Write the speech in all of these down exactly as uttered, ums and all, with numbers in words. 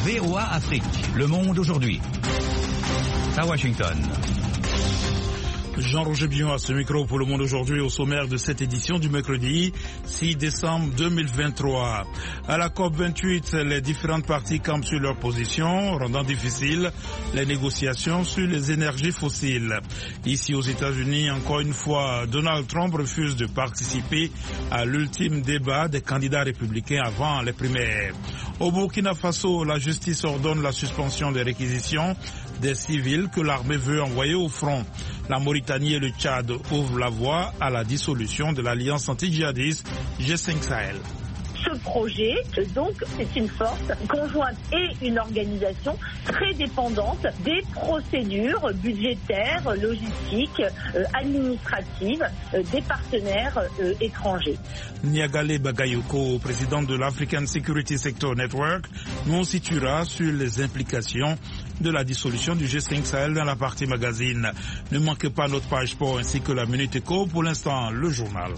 V O A Afrique, Le Monde aujourd'hui. À Washington. Jean-Roger Billon à ce micro pour Le Monde aujourd'hui au sommaire de cette édition du mercredi six décembre deux mille vingt-trois. À la COP vingt-huit, les différentes parties campent sur leur position, rendant difficile les négociations sur les énergies fossiles. Ici aux États-Unis, encore une fois, Donald Trump refuse de participer à l'ultime débat des candidats républicains avant les primaires. Au Burkina Faso, la justice ordonne la suspension des réquisitions des civils que l'armée veut envoyer au front. La Mauritanie et le Tchad ouvrent la voie à la dissolution de l'alliance anti-djihadiste G cinq Sahel. Ce projet, donc, c'est une force conjointe et une organisation très dépendante des procédures budgétaires, logistiques, euh, administratives euh, des partenaires euh, étrangers. Niagale Bagayoko, président de l'African Security Sector Network, nous situera sur les implications de la dissolution du G cinq Sahel dans la partie magazine. Ne manquez pas notre page sport ainsi que la Minute Éco. Pour l'instant, le journal.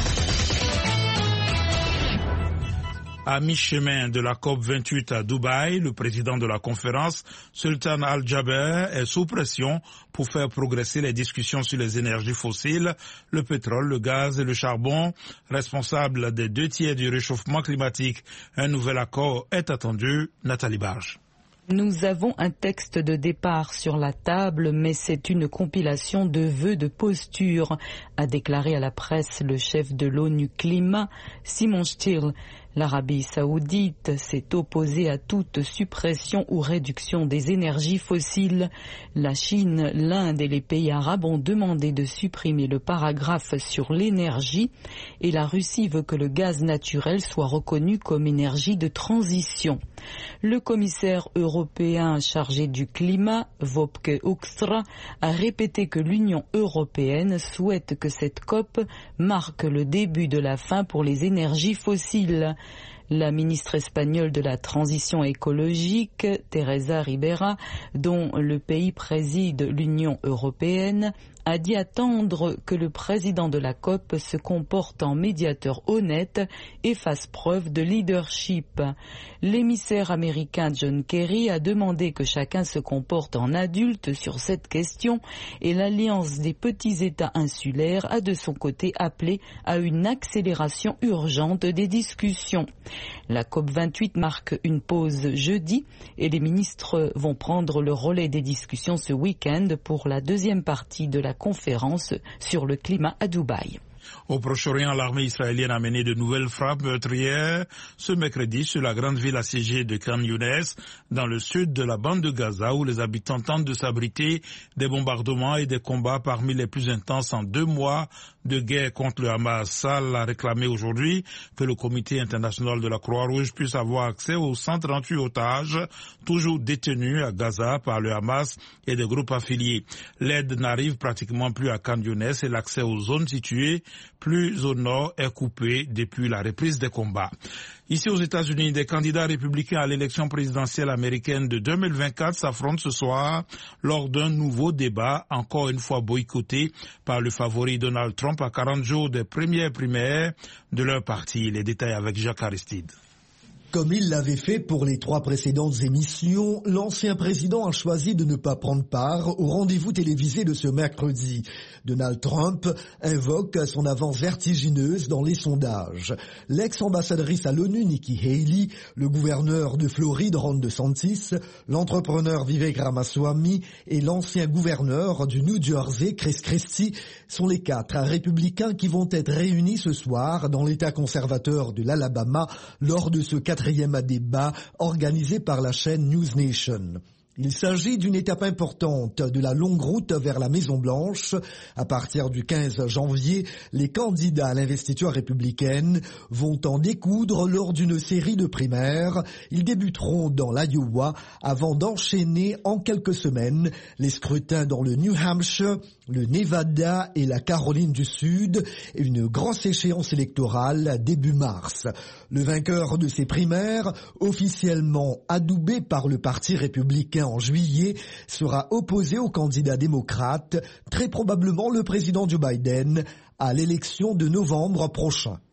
À mi-chemin de la COP vingt-huit à Dubaï, le président de la conférence, Sultan Al-Jaber, est sous pression pour faire progresser les discussions sur les énergies fossiles, le pétrole, le gaz et le charbon, responsables des deux tiers du réchauffement climatique. Un nouvel accord est attendu. Nathalie Barge. Nous avons un texte de départ sur la table, mais c'est une compilation de vœux de posture, a déclaré à la presse le chef de l'ONU Climat, Simon Still. L'Arabie saoudite s'est opposée à toute suppression ou réduction des énergies fossiles. La Chine, l'Inde et les pays arabes ont demandé de supprimer le paragraphe sur l'énergie et la Russie veut que le gaz naturel soit reconnu comme énergie de transition. Le commissaire européen chargé du climat, Wopke Hoekstra, a répété que l'Union européenne souhaite que cette COP marque le début de la fin pour les énergies fossiles. La ministre espagnole de la transition écologique, Teresa Ribera, dont le pays préside l'Union européenne, a dit attendre que le président de la COP se comporte en médiateur honnête et fasse preuve de leadership. L'émissaire américain John Kerry a demandé que chacun se comporte en adulte sur cette question et l'Alliance des petits États insulaires a de son côté appelé à une accélération urgente des discussions. La COP vingt-huit marque une pause jeudi et les ministres vont prendre le relais des discussions ce week-end pour la deuxième partie de la conférence sur le climat à Dubaï. Au Proche-Orient, l'armée israélienne a mené de nouvelles frappes meurtrières ce mercredi sur la grande ville assiégée de Khan Younes, dans le sud de la bande de Gaza, où les habitants tentent de s'abriter des bombardements et des combats parmi les plus intenses en deux mois de guerre contre le Hamas. Sal a réclamé aujourd'hui que le Comité international de la Croix-Rouge puisse avoir accès aux cent trente-huit otages toujours détenus à Gaza par le Hamas et des groupes affiliés. L'aide n'arrive pratiquement plus à Khan Younes et l'accès aux zones situées plus au nord est coupé depuis la reprise des combats. Ici aux États-Unis, des candidats républicains à l'élection présidentielle américaine de deux mille vingt-quatre s'affrontent ce soir lors d'un nouveau débat, encore une fois boycotté par le favori Donald Trump à quarante jours des premières primaires de leur parti. Les détails avec Jacques Aristide. Comme il l'avait fait pour les trois précédentes émissions, l'ancien président a choisi de ne pas prendre part au rendez-vous télévisé de ce mercredi. Donald Trump invoque son avance vertigineuse dans les sondages. L'ex-ambassadrice à l'ONU Nikki Haley, le gouverneur de Floride Ron DeSantis, l'entrepreneur Vivek Ramaswamy et l'ancien gouverneur du New Jersey Chris Christie sont les quatre républicains qui vont être réunis ce soir dans l'État conservateur de l'Alabama lors de ce quatrième débat organisé par la chaîne News Nation. Il s'agit d'une étape importante de la longue route vers la Maison-Blanche. À partir du quinze janvier, les candidats à l'investiture républicaine vont en découdre lors d'une série de primaires. Ils débuteront dans l'Iowa avant d'enchaîner en quelques semaines les scrutins dans le New Hampshire, le Nevada et la Caroline du Sud, et une grosse échéance électorale début mars. Le vainqueur de ces primaires, officiellement adoubé par le Parti républicain en juillet, sera opposé au candidat démocrate, très probablement le président Joe Biden, à l'élection de novembre prochain.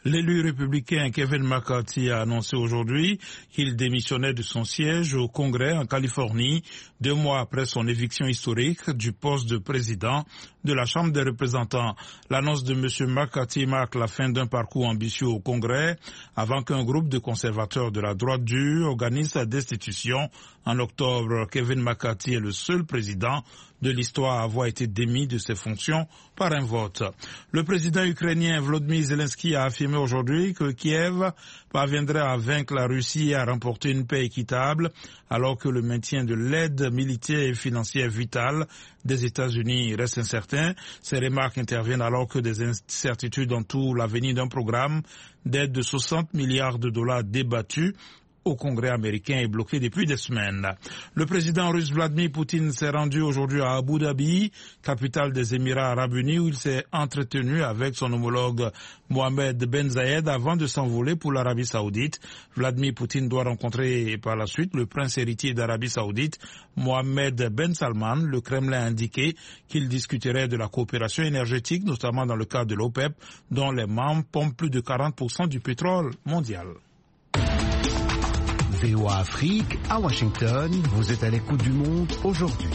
L'élu républicain Kevin McCarthy a annoncé aujourd'hui qu'il démissionnait de son siège au Congrès en Californie, deux mois après son éviction historique du poste de président de la Chambre des représentants. L'annonce de M. McCarthy marque la fin d'un parcours ambitieux au Congrès avant qu'un groupe de conservateurs de la droite dure organise sa destitution. En octobre, Kevin McCarthy est le seul président de l'histoire à avoir été démis de ses fonctions par un vote. Le président ukrainien Volodymyr Zelensky a affirmé aujourd'hui que Kiev parviendrait à vaincre la Russie et à remporter une paix équitable, alors que le maintien de l'aide militaire et financière vitale des États-Unis reste incertain. Ces remarques interviennent alors que des incertitudes entourent l'avenir d'un programme d'aide de soixante milliards de dollars débattu au Congrès américain est bloqué depuis des semaines. Le président russe Vladimir Poutine s'est rendu aujourd'hui à Abu Dhabi, capitale des Émirats arabes unis, où il s'est entretenu avec son homologue Mohamed Ben Zayed avant de s'envoler pour l'Arabie saoudite. Vladimir Poutine doit rencontrer par la suite le prince héritier d'Arabie saoudite, Mohamed Ben Salman. Le Kremlin a indiqué qu'il discuterait de la coopération énergétique, notamment dans le cadre de l'OPEP, dont les membres pompent plus de quarante pour cent du pétrole mondial. V O A Afrique, à Washington, vous êtes à l'écoute du monde aujourd'hui.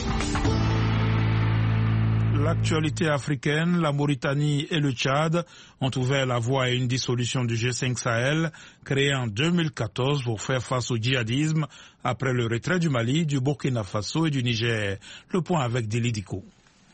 L'actualité africaine, la Mauritanie et le Tchad ont ouvert la voie à une dissolution du G cinq Sahel, créé en deux mille quatorze pour faire face au djihadisme après le retrait du Mali, du Burkina Faso et du Niger. Le point avec Dili Diko.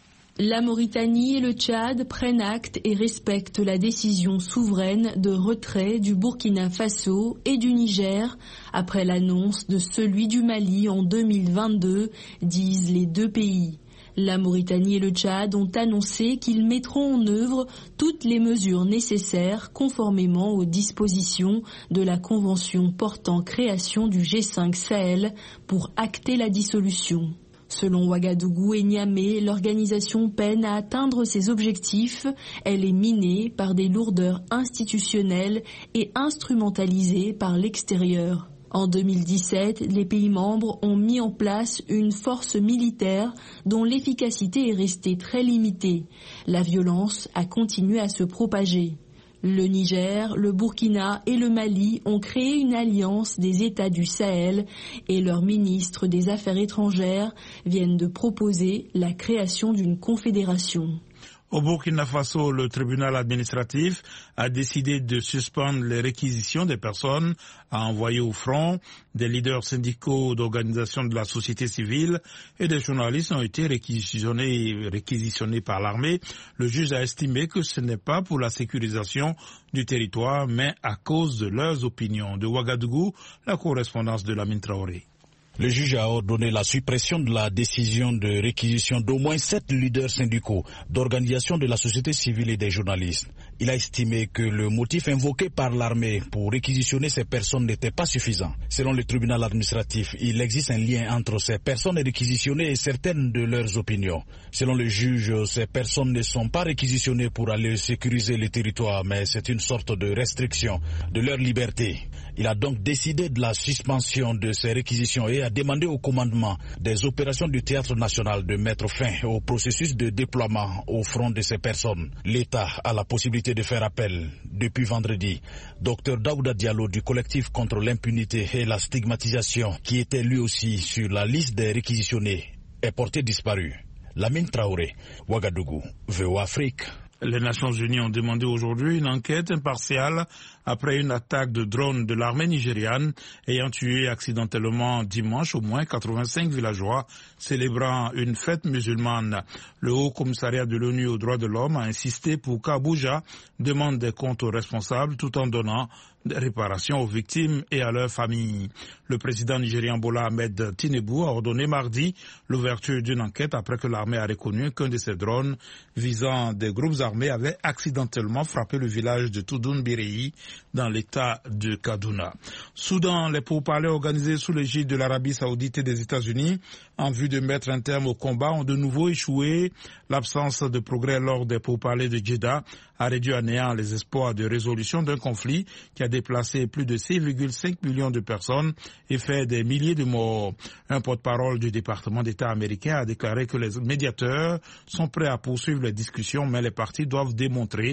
La Mauritanie et le Tchad prennent acte et respectent la décision souveraine de retrait du Burkina Faso et du Niger après l'annonce de celui du Mali en deux mille vingt-deux, disent les deux pays. La Mauritanie et le Tchad ont annoncé qu'ils mettront en œuvre toutes les mesures nécessaires conformément aux dispositions de la Convention portant création du G cinq Sahel pour acter la dissolution. Selon Ouagadougou et Niamey, l'organisation peine à atteindre ses objectifs. Elle est minée par des lourdeurs institutionnelles et instrumentalisée par l'extérieur. En deux mille dix-sept, les pays membres ont mis en place une force militaire dont l'efficacité est restée très limitée. La violence a continué à se propager. Le Niger, le Burkina et le Mali ont créé une alliance des États du Sahel et leurs ministres des Affaires étrangères viennent de proposer la création d'une confédération. Au Burkina Faso, le tribunal administratif a décidé de suspendre les réquisitions des personnes à envoyer au front. Des leaders syndicaux d'organisations de la société civile et des journalistes ont été réquisitionnés, réquisitionnés par l'armée. Le juge a estimé que ce n'est pas pour la sécurisation du territoire, mais à cause de leurs opinions. De Ouagadougou, la correspondance de Lamine Traoré. Le juge a ordonné la suppression de la décision de réquisition d'au moins sept leaders syndicaux, d'organisations de la société civile et des journalistes. Il a estimé que le motif invoqué par l'armée pour réquisitionner ces personnes n'était pas suffisant. Selon le tribunal administratif, il existe un lien entre ces personnes réquisitionnées et certaines de leurs opinions. Selon le juge, ces personnes ne sont pas réquisitionnées pour aller sécuriser le territoire, mais c'est une sorte de restriction de leur liberté. Il a donc décidé de la suspension de ces réquisitions et a demandé au commandement des opérations du Théâtre national de mettre fin au processus de déploiement au front de ces personnes. L'État a la possibilité de faire appel. Depuis vendredi, Docteur Daouda Diallo du collectif contre l'impunité et la stigmatisation, qui était lui aussi sur la liste des réquisitionnés, est porté disparu. Lamine Traoré, Ouagadougou, V O A Afrique. Les Nations Unies ont demandé aujourd'hui une enquête impartiale après une attaque de drone de l'armée nigériane ayant tué accidentellement dimanche au moins quatre-vingt-cinq villageois célébrant une fête musulmane. Le Haut Commissariat de l'ONU aux droits de l'homme a insisté pour qu'Abuja demande des comptes aux responsables tout en donnant des réparations aux victimes et à leurs familles. Le président nigérian Bola Ahmed Tinubu a ordonné mardi l'ouverture d'une enquête après que l'armée a reconnu qu'un de ces drones visant des groupes armés avait accidentellement frappé le village de Toudoun Birei dans l'état de Kaduna. Soudan, les pourparlers organisés sous l'égide de l'Arabie saoudite et des États-Unis en vue de mettre un terme au combat ont de nouveau échoué. L'absence de progrès lors des pourparlers de Jeddah a réduit à néant les espoirs de résolution d'un conflit qui a déplacé plus de six virgule cinq millions de personnes et fait des milliers de morts. Un porte-parole du département d'État américain a déclaré que les médiateurs sont prêts à poursuivre les discussions, mais les parties doivent démontrer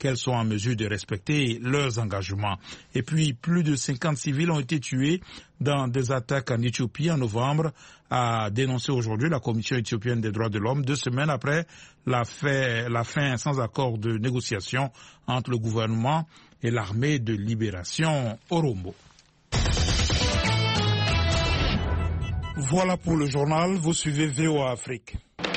qu'elles soient en mesure de respecter leurs engagements. Et puis, plus de cinquante civils ont été tués dans des attaques en Éthiopie en novembre, a dénoncé aujourd'hui la Commission éthiopienne des droits de l'homme, deux semaines après la, fait, la fin sans accord de négociation entre le gouvernement et l'armée de libération Oromo. Voilà pour le journal, vous suivez V O A Afrique.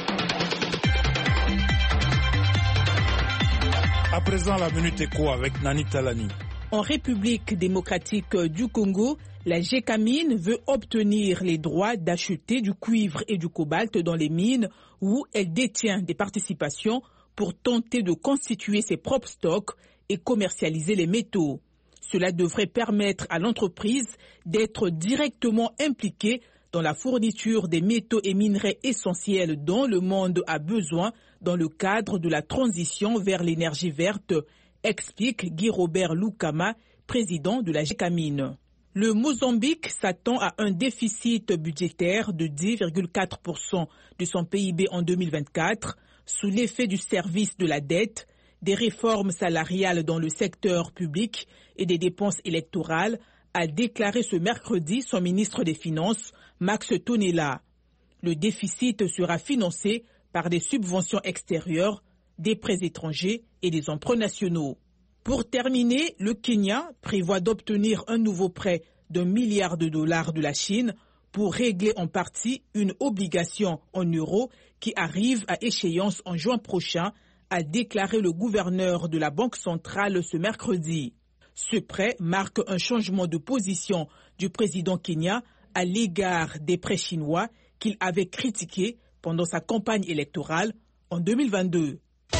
À présent, la Minute Éco avec Nani Talani. En République démocratique du Congo, la Gécamine veut obtenir les droits d'acheter du cuivre et du cobalt dans les mines où elle détient des participations pour tenter de constituer ses propres stocks et commercialiser les métaux. Cela devrait permettre à l'entreprise d'être directement impliquée dans la fourniture des métaux et minerais essentiels dont le monde a besoin dans le cadre de la transition vers l'énergie verte, explique Guy Robert Lukama, président de la Gécamine. Le Mozambique s'attend à un déficit budgétaire de dix virgule quatre pour cent de son P I B en deux mille vingt-quatre, sous l'effet du service de la dette, des réformes salariales dans le secteur public et des dépenses électorales, a déclaré ce mercredi son ministre des Finances, Max Tonela. Le déficit sera financé par des subventions extérieures, des prêts étrangers et des emprunts nationaux. Pour terminer, le Kenya prévoit d'obtenir un nouveau prêt d'un milliard de dollars de la Chine pour régler en partie une obligation en euros qui arrive à échéance en juin prochain, a déclaré le gouverneur de la Banque centrale ce mercredi. Ce prêt marque un changement de position du président Kenya à l'égard des prêts chinois qu'il avait critiqués pendant sa campagne électorale en deux mille vingt-deux.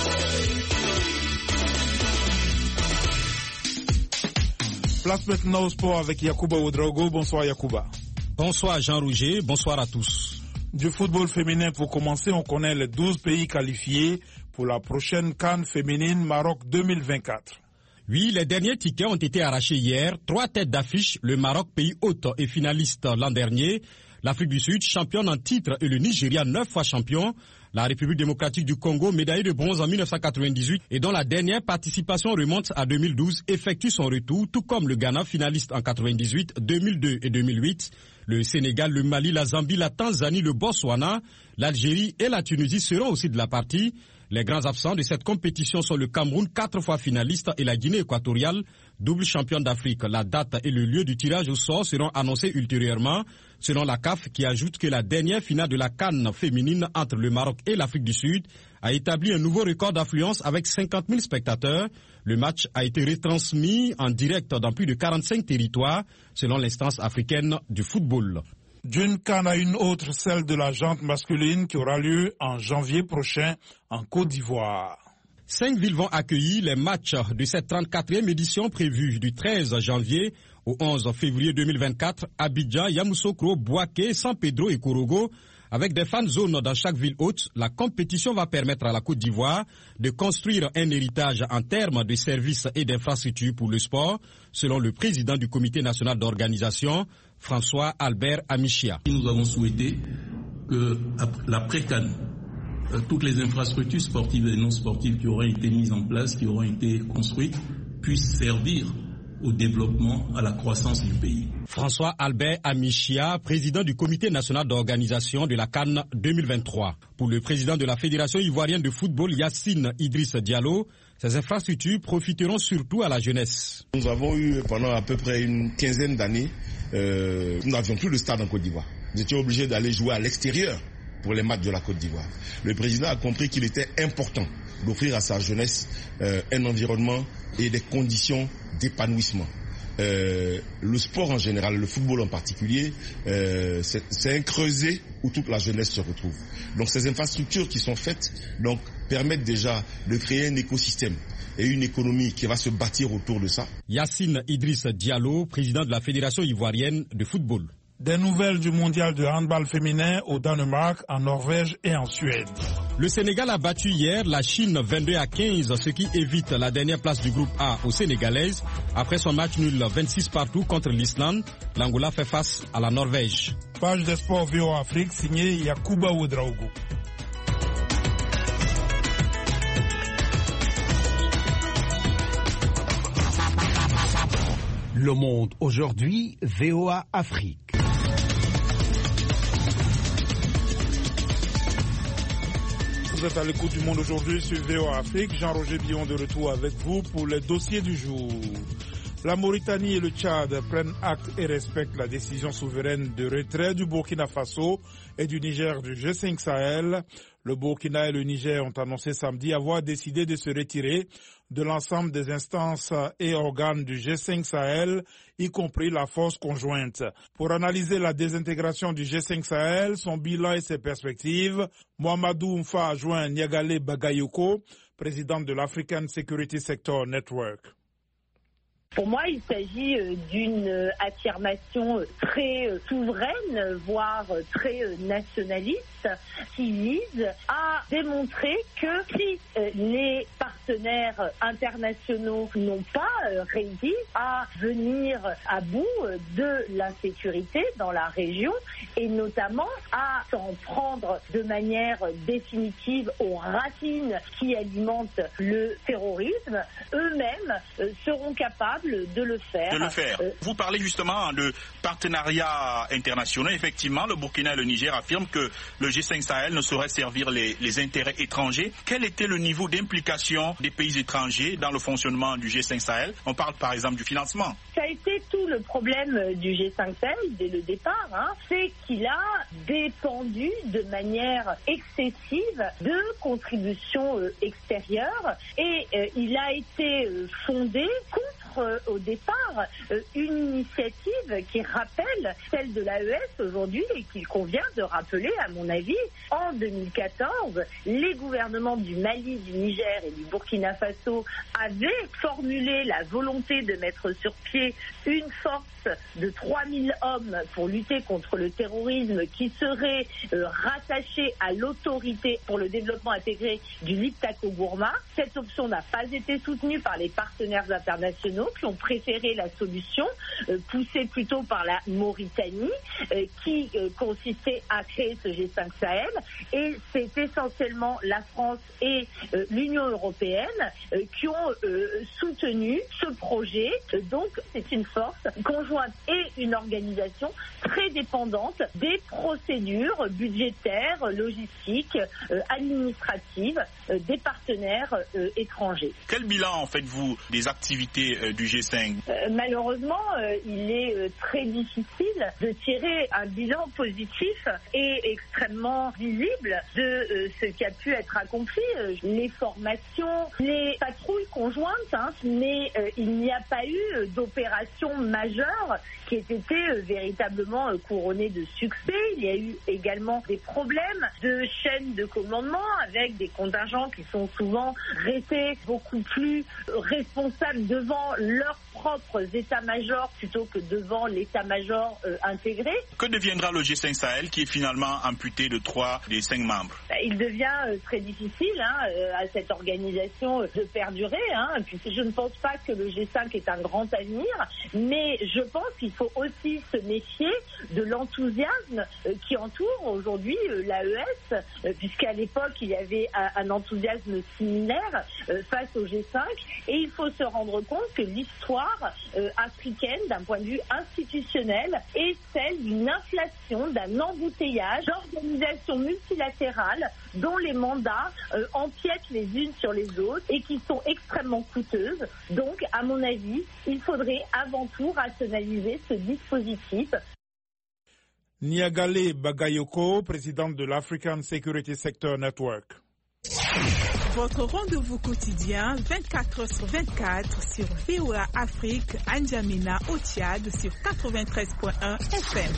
Place maintenant au sport avec Yacouba Ouedraogo. Bonsoir Yacouba. Bonsoir Jean-Rouget, bonsoir à tous. Du football féminin pour commencer, on connaît les douze pays qualifiés pour la prochaine CAN féminine Maroc deux mille vingt-quatre. Oui, les derniers tickets ont été arrachés hier. Trois têtes d'affiche, le Maroc, pays hôte et finaliste l'an dernier, l'Afrique du Sud, championne en titre, et le Nigeria, neuf fois champion, la République démocratique du Congo, médaillée de bronze en mille neuf cent quatre-vingt-dix-huit et dont la dernière participation remonte à deux mille douze, effectue son retour, tout comme le Ghana, finaliste en quatre-vingt-dix-huit, deux mille deux et deux mille huit. Le Sénégal, le Mali, la Zambie, la Tanzanie, le Botswana, l'Algérie et la Tunisie seront aussi de la partie. Les grands absents de cette compétition sont le Cameroun, quatre fois finaliste, et la Guinée équatoriale, double championne d'Afrique. La date et le lieu du tirage au sort seront annoncés ultérieurement, selon la C A F, qui ajoute que la dernière finale de la CAN féminine entre le Maroc et l'Afrique du Sud a établi un nouveau record d'affluence avec cinquante mille spectateurs. Le match a été retransmis en direct dans plus de quarante-cinq territoires, selon l'instance africaine du football. D'une CAN à une autre, celle de la jante masculine qui aura lieu en janvier prochain en Côte d'Ivoire. Cinq villes vont accueillir les matchs de cette trente-quatrième édition prévue du treize janvier au onze février deux mille vingt-quatre. Abidjan, Yamoussoukro, Bouaké, San Pedro et Korogo. Avec des fan zones dans chaque ville hôte, la compétition va permettre à la Côte d'Ivoire de construire un héritage en termes de services et d'infrastructures pour le sport, selon le président du comité national d'organisation, François Albert Amichia. Nous avons souhaité que l'après-CAN, toutes les infrastructures sportives et non sportives qui auraient été mises en place, qui auraient été construites, puissent servir au développement, à la croissance du pays. François Albert Amichia, président du comité national d'organisation de la CAN deux mille vingt-trois. Pour le président de la Fédération ivoirienne de football, Yacine Idriss Diallo, ces infrastructures profiteront surtout à la jeunesse. Nous avons eu pendant à peu près une quinzaine d'années, euh, nous n'avions plus de stade en Côte d'Ivoire. Nous étions obligés d'aller jouer à l'extérieur pour les matchs de la Côte d'Ivoire. Le président a compris qu'il était important d'offrir à sa jeunesse euh, un environnement et des conditions d'épanouissement. Euh, le sport en général, le football en particulier, euh, c'est un creuset où toute la jeunesse se retrouve. Donc ces infrastructures qui sont faites donc, permettent déjà de créer un écosystème et une économie qui va se bâtir autour de ça. Yacine Idriss Diallo, président de la Fédération ivoirienne de football. Des nouvelles du mondial de handball féminin au Danemark, en Norvège et en Suède. Le Sénégal a battu hier la Chine vingt-deux à quinze, ce qui évite la dernière place du groupe A aux Sénégalaises. Après son match nul vingt-six partout contre l'Islande, l'Angola fait face à la Norvège. Page des sports V O A Afrique, signée Yacouba Ouedraogo. Le Monde aujourd'hui, V O A Afrique. Vous êtes à l'écoute du Monde aujourd'hui sur V O A Afrique. Jean-Roger Billon de retour avec vous pour les dossiers du jour. La Mauritanie et le Tchad prennent acte et respectent la décision souveraine de retrait du Burkina Faso et du Niger du G cinq Sahel. Le Burkina et le Niger ont annoncé samedi avoir décidé de se retirer de l'ensemble des instances et organes du G cinq Sahel, y compris la force conjointe. Pour analyser la désintégration du G cinq Sahel, son bilan et ses perspectives, Mohamedou Mfa a joint Niagale Bagayoko, président de l'African Security Sector Network. Pour moi, il s'agit d'une affirmation très souveraine, voire très nationaliste, qui vise à démontrer que si les partenaires internationaux n'ont pas réussi à venir à bout de l'insécurité dans la région et notamment à s'en prendre de manière définitive aux racines qui alimentent le terrorisme, eux-mêmes seront capables de le faire. De le faire. Euh, Vous parlez justement de partenariats internationaux. Effectivement, le Burkina et le Niger affirment que le G cinq Sahel ne saurait servir les, les intérêts étrangers. Quel était le niveau d'implication des pays étrangers dans le fonctionnement du G cinq Sahel? On parle par exemple du financement. Ça a été tout le problème du G cinq Sahel dès le départ, hein, c'est qu'il a dépendu de manière excessive de contributions euh, extérieures et euh, il a été euh, fondé contre euh, au départ euh, une initiative qui rappelle celle de l'A E S aujourd'hui et qu'il convient de rappeler à mon avis. En deux mille quatorze, les gouvernements du Mali, du Niger et du Burkina Faso avaient formulé la volonté de mettre sur pied une force de trois mille hommes pour lutter contre le terrorisme qui serait euh, rattachée à l'autorité pour le développement intégré du Liptako-Gourma. Cette option n'a pas été soutenue par les partenaires internationaux qui ont préféré la solution euh, poussée plutôt par la Mauritanie euh, qui euh, consistait à créer ce G cinq Sahel et c'est essentiellement la France et euh, l'Union européenne euh, qui ont euh, soutenu ce projet. Euh, donc c'est une force conjointe et une organisation très dépendante des procédures budgétaires, logistiques, euh, administratives euh, des partenaires euh, étrangers. Quel bilan en faites-vous des activités euh, du G cinq? euh, Malheureusement, euh, il est euh, très difficile de tirer un bilan positif et extrêmement visible de euh, ce qui a pu être accompli. Euh, les formations, les patrouilles conjointes, hein, mais euh, il n'y a pas eu euh, d'opération majeure qui ait été euh, véritablement euh, couronnée de succès. Il y a eu également des problèmes de chaîne de commandement avec des contingents qui sont souvent restés beaucoup plus responsables devant leurs propres états-majors plutôt que devant l'état-major euh, intégré. Que deviendra le G cinq Sahel qui est finalement amputé de trois des cinq membres? Il devient euh, très difficile hein, euh, à cette organisation euh, de perdurer, hein, puisque je ne pense pas que le G cinq ait un grand avenir, mais je pense qu'il faut aussi se méfier de l'enthousiasme euh, qui entoure aujourd'hui euh, l'A E S, euh, puisqu'à l'époque il y avait un, un enthousiasme similaire euh, face au G cinq, et il faut se rendre compte que l'histoire euh, africaine, d'un point de vue institutionnel, est celle d'une inflation, d'un embouteillage d'organisations multilatérales dont les mandats euh, empiètent les unes sur les autres et qui sont extrêmement coûteuses. Donc, à mon avis, il faudrait avant tout rationaliser ce dispositif. Niagale Bagayoko, présidente de l'African Security Sector Network. Votre rendez-vous quotidien vingt-quatre heures sur vingt-quatre sur V O A Afrique, N'Djamena au Tchad sur quatre-vingt-treize virgule un F M.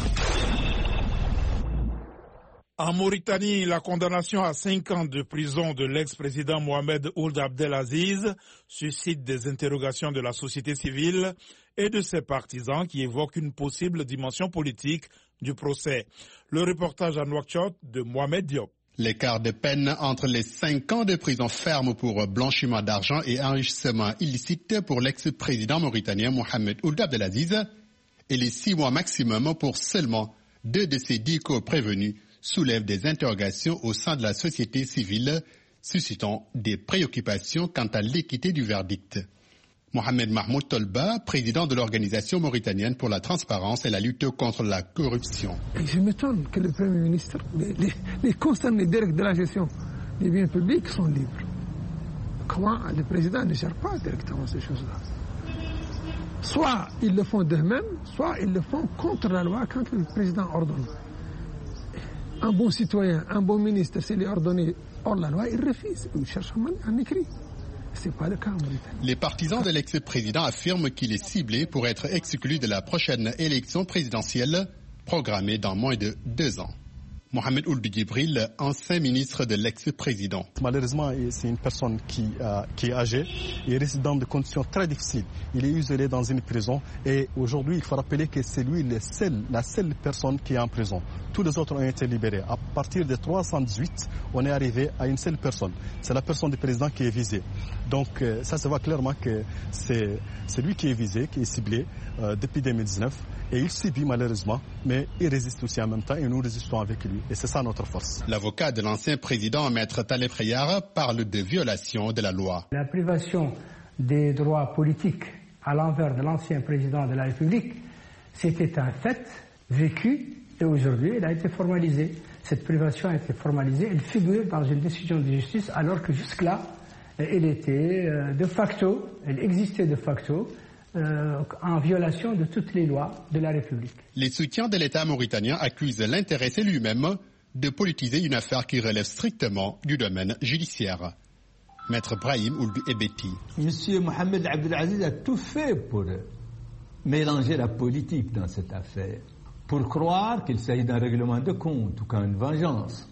En Mauritanie, la condamnation à cinq ans de prison de l'ex-président Mohamed Ould Abdelaziz suscite des interrogations de la société civile et de ses partisans qui évoquent une possible dimension politique du procès. Le reportage à Nouakchott de Mohamed Diop. L'écart de peine entre les cinq ans de prison ferme pour blanchiment d'argent et enrichissement illicite pour l'ex-président mauritanien Mohamed Ould Abdelaziz et les six mois maximum pour seulement deux de ses dix co-prévenus soulève des interrogations au sein de la société civile, suscitant des préoccupations quant à l'équité du verdict. Mohamed Mahmoud Tolba, président de l'Organisation mauritanienne pour la transparence et la lutte contre la corruption. Et je m'étonne que le Premier ministre, les, les, les concernés directs de la gestion des biens publics sont libres. Comment le président ne gère pas directement ces choses-là? Soit ils le font d'eux-mêmes, soit ils le font contre la loi quand le président ordonne. Un bon citoyen, un bon ministre, s'il est ordonné hors la loi, il refuse, il cherche un écrit. C'est pas le cas en Mauritanie. Les partisans de l'ex-président affirment qu'il est ciblé pour être exclu de la prochaine élection présidentielle programmée dans moins de deux ans. Mohamed Ould Djibril, ancien ministre de l'ex-président. Malheureusement, c'est une personne qui, euh, qui est âgée, il reste dans des conditions très difficiles. Il est isolé dans une prison et aujourd'hui, il faut rappeler que c'est lui le seul, la seule personne qui est en prison. Tous les autres ont été libérés. À partir de trois cent dix-huit, on est arrivé à une seule personne. C'est la personne du président qui est visée. Donc euh, ça se voit clairement que c'est, c'est lui qui est visé, qui est ciblé euh, depuis deux mille dix-neuf. Et il subit malheureusement, mais il résiste aussi en même temps et nous résistons avec lui. Et c'est ça notre force. L'avocat de l'ancien président, Maître Taleb Rayar, parle de violation de la loi. La privation des droits politiques à l'envers de l'ancien président de la République, c'était un fait vécu et aujourd'hui elle a été formalisée. Cette privation a été formalisée, elle figure dans une décision de justice alors que jusque-là, elle était de facto, elle existait de facto. Euh, en violation de toutes les lois de la République. Les soutiens de l'État mauritanien accusent l'intéressé lui-même de politiser une affaire qui relève strictement du domaine judiciaire. Maître Brahim Ould Ebeti. Monsieur Mohamed Abdelaziz a tout fait pour mélanger la politique dans cette affaire, pour croire qu'il s'agit d'un règlement de compte ou qu'une vengeance.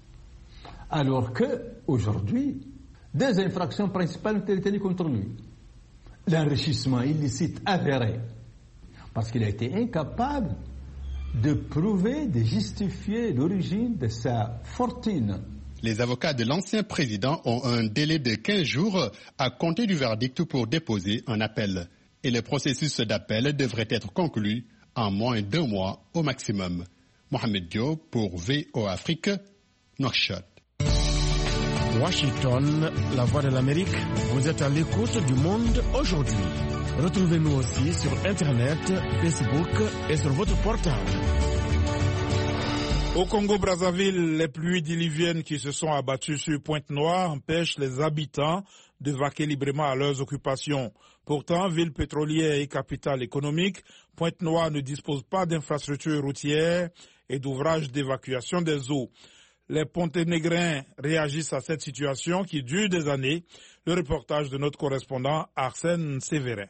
Alors que, aujourd'hui, deux infractions principales ont été tenues contre lui. L'enrichissement illicite avéré, parce qu'il a été incapable de prouver, de justifier l'origine de sa fortune. Les avocats de l'ancien président ont un délai de quinze jours à compter du verdict pour déposer un appel. Et le processus d'appel devrait être conclu en moins d'un mois au maximum. Mohamed Diop pour V O Afrique, Nouakchott. Washington, la voix de l'Amérique, vous êtes à l'écoute du monde aujourd'hui. Retrouvez-nous aussi sur Internet, Facebook et sur votre portable. Au Congo-Brazzaville, les pluies diluviennes qui se sont abattues sur Pointe-Noire empêchent les habitants de vaquer librement à leurs occupations. Pourtant, ville pétrolière et capitale économique, Pointe-Noire ne dispose pas d'infrastructures routières et d'ouvrages d'évacuation des eaux. Les Ponténégrins réagissent à cette situation qui dure des années. Le reportage de notre correspondant Arsène Sévérin.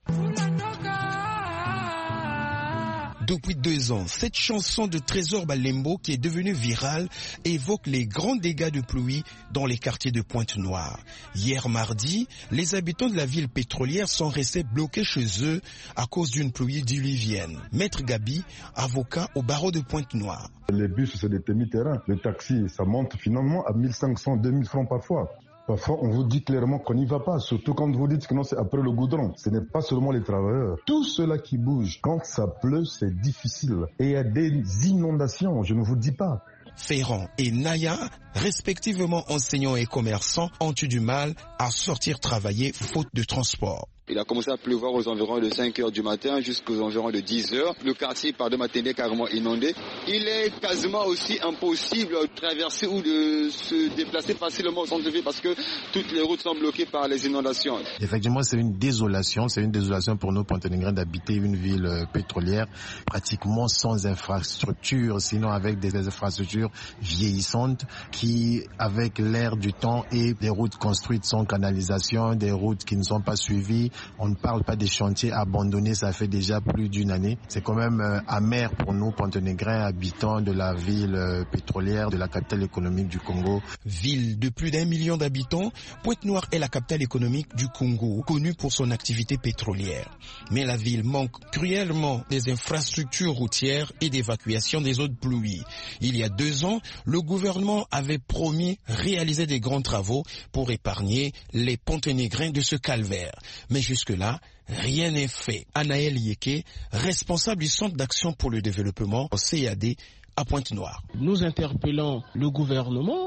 Depuis deux ans, cette chanson de Trésor Balembo, qui est devenue virale, évoque les grands dégâts de pluie dans les quartiers de Pointe-Noire. Hier mardi, les habitants de la ville pétrolière sont restés bloqués chez eux à cause d'une pluie diluvienne. Maître Gabi, avocat au barreau de Pointe-Noire. Les bus, c'est des demi-terrains. Le taxi, ça monte finalement à mille cinq cents, deux mille francs parfois. Parfois, on vous dit clairement qu'on n'y va pas, surtout quand vous dites que non, c'est après le goudron. Ce n'est pas seulement les travailleurs. Tout cela qui bouge, quand ça pleut, c'est difficile. Et il y a des inondations, je ne vous dis pas. Ferrand et Naya, respectivement enseignants et commerçants, ont eu du mal à sortir travailler faute de transport. Il a commencé à pleuvoir aux environs de cinq heures du matin jusqu'aux environs de dix heures. Le quartier par deux matinées est carrément inondé. Il est quasiment aussi impossible de traverser ou de se déplacer facilement au centre-ville parce que toutes les routes sont bloquées par les inondations. Effectivement, c'est une désolation. C'est une désolation pour nous, Ponténégrins, d'habiter une ville pétrolière pratiquement sans infrastructure, sinon avec des infrastructures vieillissantes qui, avec l'air du temps et des routes construites sans canalisation, des routes qui ne sont pas suivies, on ne parle pas des chantiers abandonnés, ça fait déjà plus d'une année. C'est quand même euh, amer pour nous, Ponténégrins, habitants de la ville euh, pétrolière, de la capitale économique du Congo. Ville de plus d'un million d'habitants, Pointe-Noire est la capitale économique du Congo, connue pour son activité pétrolière. Mais la ville manque cruellement des infrastructures routières et d'évacuation des eaux de pluie. Il y a deux ans, le gouvernement avait promis réaliser des grands travaux pour épargner les Ponténégrins de ce calvaire. Mais jusque-là, rien n'est fait. Anaël Yeke, responsable du Centre d'action pour le développement, C A D, à Pointe-Noire. Nous interpellons le gouvernement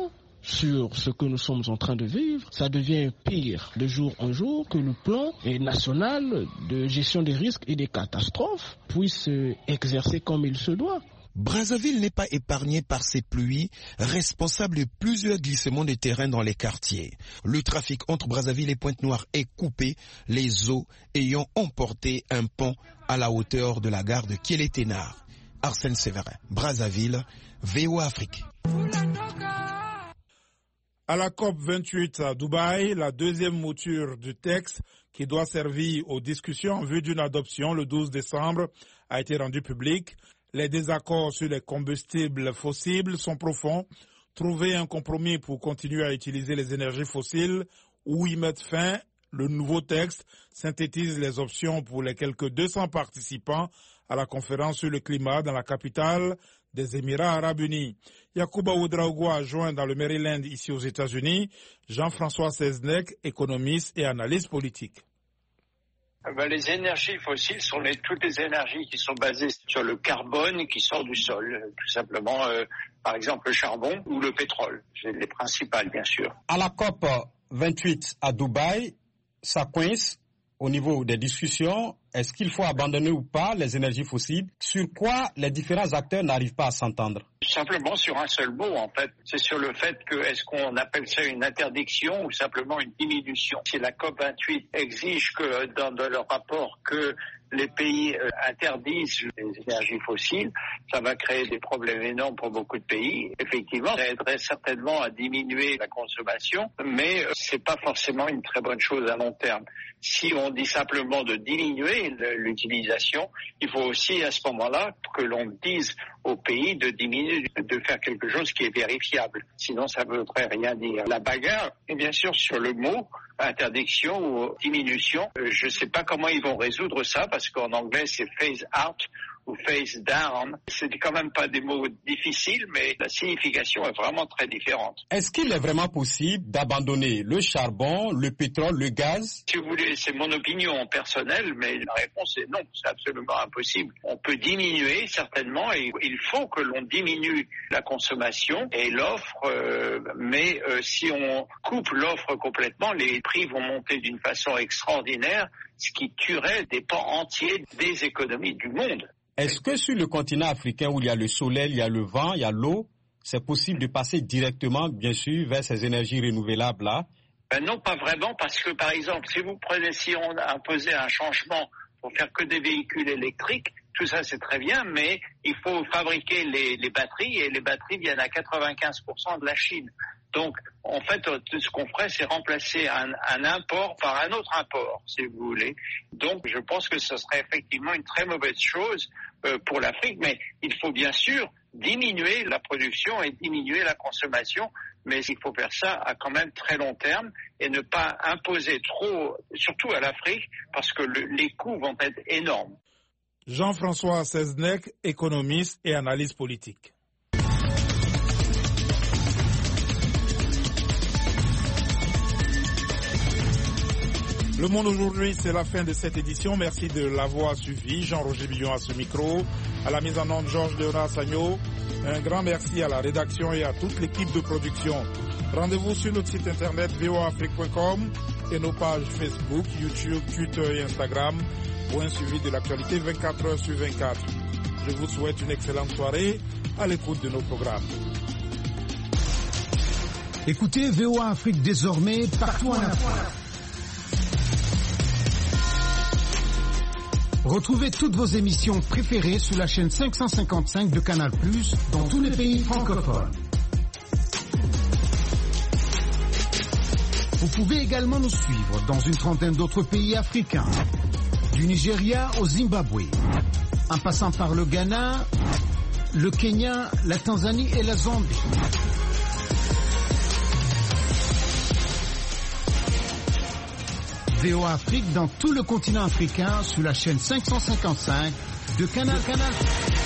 sur ce que nous sommes en train de vivre, ça devient pire de jour en jour que le plan national de gestion des risques et des catastrophes puisse exercer comme il se doit. Brazzaville n'est pas épargnée par ces pluies, responsable de plusieurs glissements de terrain dans les quartiers. Le trafic entre Brazzaville et Pointe-Noire est coupé, les eaux ayant emporté un pont à la hauteur de la gare de Kieleténar. Arsène Séverin, Brazzaville, V O A Afrique. À la COP vingt-huit à Dubaï, la deuxième mouture du texte qui doit servir aux discussions en vue d'une adoption le douze décembre a été rendue publique. Les désaccords sur les combustibles fossiles sont profonds. Trouver un compromis pour continuer à utiliser les énergies fossiles ou y mettre fin, le nouveau texte synthétise les options pour les quelques deux cents participants à la conférence sur le climat dans la capitale des Émirats arabes unis. Yacouba Ouedraogo a joint dans le Maryland ici aux États-Unis Jean-François Seznec, économiste et analyste politique. Ben, les énergies fossiles sont les, toutes les énergies qui sont basées sur le carbone qui sort du sol, tout simplement, euh, par exemple le charbon ou le pétrole. C'est les principales, bien sûr. À la COP vingt-huit à Dubaï, ça coince au niveau des discussions. Est-ce qu'il faut abandonner ou pas les énergies fossiles? Sur quoi les différents acteurs n'arrivent pas à s'entendre? Simplement sur un seul mot, en fait. C'est sur le fait que est-ce qu'on appelle ça une interdiction ou simplement une diminution? Si la COP vingt-huit exige que dans, dans leur rapport que les pays euh, interdisent les énergies fossiles, ça va créer des problèmes énormes pour beaucoup de pays. Effectivement, ça aiderait certainement à diminuer la consommation, mais euh, c'est pas forcément une très bonne chose à long terme. Si on dit simplement de diminuer l'utilisation, il faut aussi à ce moment-là que l'on dise aux pays de diminuer, de faire quelque chose qui est vérifiable. Sinon, ça ne voudrait rien dire. La bagarre est bien sûr sur le mot interdiction ou diminution. Je ne sais pas comment ils vont résoudre ça parce qu'en anglais, c'est phase out ou face down. C'est quand même pas des mots difficiles, mais la signification est vraiment très différente. Est-ce qu'il est vraiment possible d'abandonner le charbon, le pétrole, le gaz? Si vous voulez, c'est mon opinion personnelle, mais la réponse est non, c'est absolument impossible. On peut diminuer certainement, et il faut que l'on diminue la consommation et l'offre, euh, mais euh, si on coupe l'offre complètement, les prix vont monter d'une façon extraordinaire, ce qui tuerait des pans entiers des économies du monde. Est-ce que sur le continent africain où il y a le soleil, il y a le vent, il y a l'eau, c'est possible de passer directement, bien sûr, vers ces énergies renouvelables-là? Ben non, pas vraiment, parce que, par exemple, si vous prenez, si on imposait un changement pour faire que des véhicules électriques, tout ça c'est très bien, mais il faut fabriquer les, les batteries, et les batteries viennent à quatre-vingt-quinze pour cent de la Chine. Donc, en fait, ce qu'on ferait, c'est remplacer un, un import par un autre import, si vous voulez. Donc, je pense que ce serait effectivement une très mauvaise chose euh, pour l'Afrique, mais il faut bien sûr diminuer la production et diminuer la consommation, mais il faut faire ça à quand même très long terme et ne pas imposer trop, surtout à l'Afrique, parce que le, les coûts vont être énormes. Jean-François Seznec, économiste et analyste politique. Le Monde aujourd'hui, c'est la fin de cette édition. Merci de l'avoir suivi. Jean-Roger Billon à ce micro. À la mise en onde, Georges Léonard Sagno. Un grand merci à la rédaction et à toute l'équipe de production. Rendez-vous sur notre site internet v o a afrique point com et nos pages Facebook, YouTube, Twitter et Instagram pour un suivi de l'actualité vingt-quatre heures sur vingt-quatre. Je vous souhaite une excellente soirée à l'écoute de nos programmes. Écoutez V O A Afrique désormais partout en Afrique. Retrouvez toutes vos émissions préférées sur la chaîne cinq cent cinquante-cinq de Canal plus, dans tous les pays francophones. Vous pouvez également nous suivre dans une trentaine d'autres pays africains, du Nigeria au Zimbabwe, en passant par le Ghana, le Kenya, la Tanzanie et la Zambie. V O A Afrique dans tout le continent africain sur la chaîne cinq cent cinquante-cinq de Canal Canal.